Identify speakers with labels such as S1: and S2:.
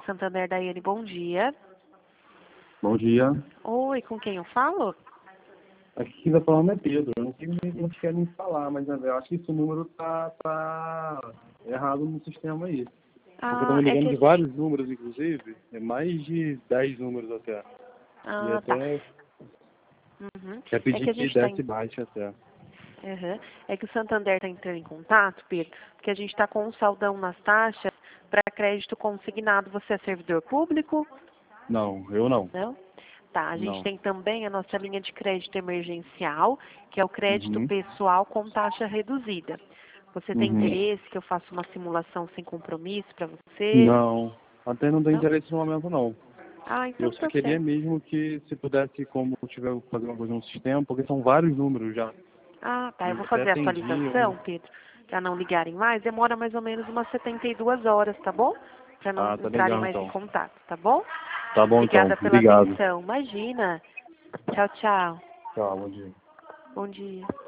S1: Santander, Daiane, bom dia.
S2: Bom dia.
S1: Oi, com quem eu falo?
S2: Aqui quem tá falando é Pedro. Eu não sei o que eles querem falar, mas eu acho que esse número tá errado no sistema aí. Porque estão me
S1: É
S2: ligando
S1: que a
S2: de
S1: gente...
S2: vários números, inclusive. É mais de 10 números até. E
S1: Tá.
S2: até
S1: Uhum.
S2: quer
S1: É que
S2: pedir
S1: a
S2: que
S1: gente tá
S2: desse baixa até.
S1: Uhum. É que o Santander está entrando em contato, Pedro, porque a gente está com um saldão nas taxas para crédito consignado. Você é servidor público?
S2: Não, eu não.
S1: Não? Tá, a gente
S2: Não.
S1: tem também a nossa linha de crédito emergencial, que é o crédito
S2: Uhum.
S1: pessoal com taxa reduzida. Você tem
S2: Uhum.
S1: interesse que eu faça uma simulação sem compromisso para você?
S2: Não. Até não tem
S1: Não?
S2: interesse no momento, não.
S1: Então
S2: Eu só
S1: tá
S2: queria
S1: certo.
S2: mesmo que, se pudesse, como tiver fazer uma coisa no sistema, porque são vários números já.
S1: Tá, eu
S2: E
S1: vou
S2: até
S1: fazer a
S2: atendi.
S1: atualização, Pedro, para não ligarem mais. Demora mais ou menos umas 72 horas, tá bom? Para não
S2: Ah, tá
S1: entrarem
S2: legal
S1: mais em
S2: então.
S1: contato, tá bom?
S2: Tá bom então.
S1: Obrigada pela
S2: Obrigado.
S1: atenção. Imagina. Tchau, tchau.
S2: Tchau, bom dia.
S1: Bom dia.